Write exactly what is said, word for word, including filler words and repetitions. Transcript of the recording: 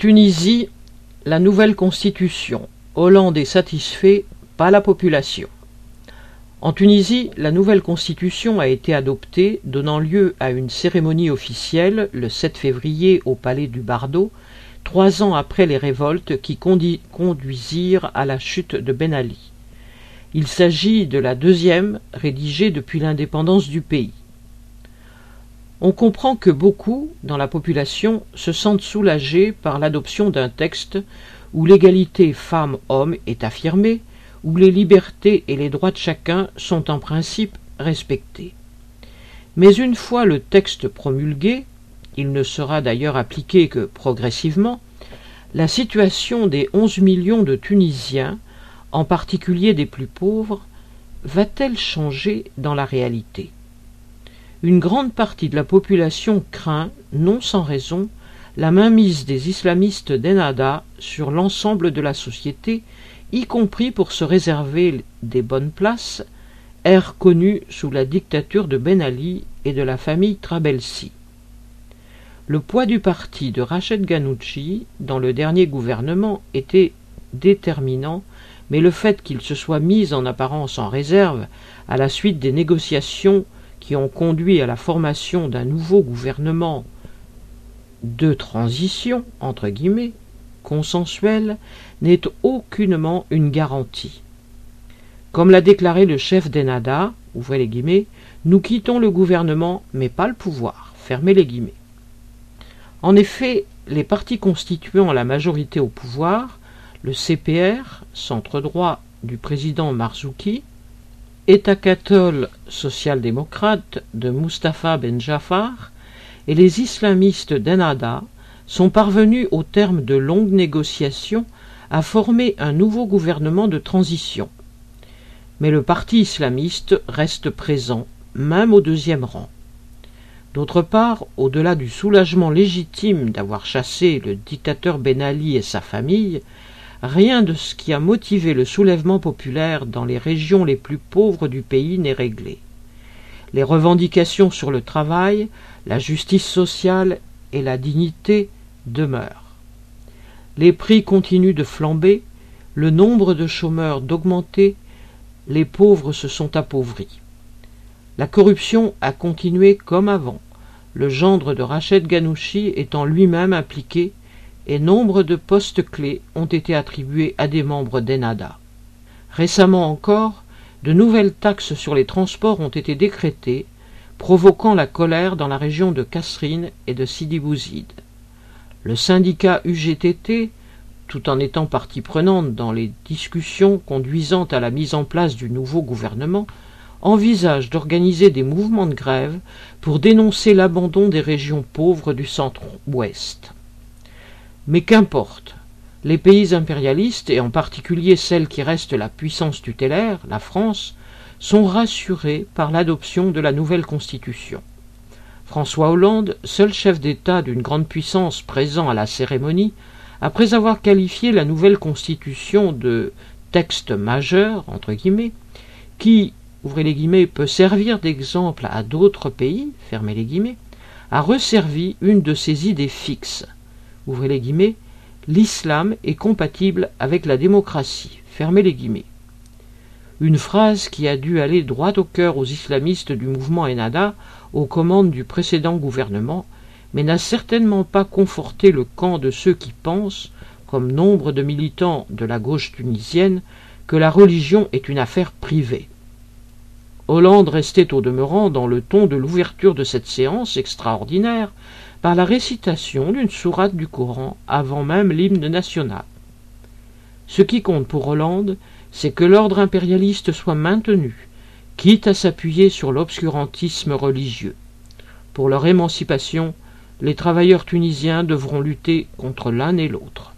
Tunisie, la nouvelle constitution. Hollande est satisfait, pas la population. En Tunisie, la nouvelle constitution a été adoptée, donnant lieu à une cérémonie officielle le sept février au palais du Bardo, trois ans après les révoltes qui conduisirent à la chute de Ben Ali. Il s'agit de la deuxième rédigée depuis l'indépendance du pays. On comprend que beaucoup, dans la population, se sentent soulagés par l'adoption d'un texte où l'égalité femmes-hommes est affirmée, où les libertés et les droits de chacun sont en principe respectés. Mais une fois le texte promulgué, il ne sera d'ailleurs appliqué que progressivement, la situation des onze millions de Tunisiens, en particulier des plus pauvres, va-t-elle changer dans la réalité ? Une grande partie de la population craint, non sans raison, la mainmise des islamistes d'Ennahda sur l'ensemble de la société, y compris pour se réserver des bonnes places, ère connue sous la dictature de Ben Ali et de la famille Trabelsi. Le poids du parti de Rached Ghannouchi dans le dernier gouvernement était déterminant, mais le fait qu'il se soit mis en apparence en réserve à la suite des négociations qui ont conduit à la formation d'un nouveau gouvernement de transition, entre guillemets, consensuel, n'est aucunement une garantie. Comme l'a déclaré le chef d'Ennahda, ouvrez les guillemets, nous quittons le gouvernement, mais pas le pouvoir, fermez les guillemets. En effet, les partis constituant la majorité au pouvoir, le C P R, centre droit du président Marzouki, Etakathol social-démocrate de Mustapha Ben Jaafar et les islamistes d'Ennahda sont parvenus au terme de longues négociations à former un nouveau gouvernement de transition. Mais le parti islamiste reste présent, même au deuxième rang. D'autre part, au-delà du soulagement légitime d'avoir chassé le dictateur Ben Ali et sa famille, rien de ce qui a motivé le soulèvement populaire dans les régions les plus pauvres du pays n'est réglé. Les revendications sur le travail, la justice sociale et la dignité demeurent. Les prix continuent de flamber, le nombre de chômeurs d'augmenter, les pauvres se sont appauvris. La corruption a continué comme avant, le gendre de Rached Ghannouchi étant lui-même impliqué, et nombre de postes clés ont été attribués à des membres d'Ennahda. Récemment encore, de nouvelles taxes sur les transports ont été décrétées, provoquant la colère dans la région de Kasserine et de Sidi Bouzid. Le syndicat U G T T, tout en étant partie prenante dans les discussions conduisant à la mise en place du nouveau gouvernement, envisage d'organiser des mouvements de grève pour dénoncer l'abandon des régions pauvres du centre-ouest. Mais qu'importe, les pays impérialistes, et en particulier celle qui reste la puissance tutélaire, la France, sont rassurés par l'adoption de la nouvelle constitution. François Hollande, seul chef d'État d'une grande puissance présent à la cérémonie, après avoir qualifié la nouvelle constitution de « texte majeur » entre guillemets, qui, ouvrez les guillemets, peut servir d'exemple à d'autres pays, fermez les guillemets, a resservi une de ses idées fixes. Ouvrez les guillemets, l'islam est compatible avec la démocratie, fermez les guillemets. Une phrase qui a dû aller droit au cœur aux islamistes du mouvement Ennahda aux commandes du précédent gouvernement, mais n'a certainement pas conforté le camp de ceux qui pensent, comme nombre de militants de la gauche tunisienne, que la religion est une affaire privée. Hollande restait au demeurant dans le ton de l'ouverture de cette séance extraordinaire, par la récitation d'une sourate du Coran avant même l'hymne national. Ce qui compte pour Hollande, c'est que l'ordre impérialiste soit maintenu, quitte à s'appuyer sur l'obscurantisme religieux. Pour leur émancipation, les travailleurs tunisiens devront lutter contre l'un et l'autre.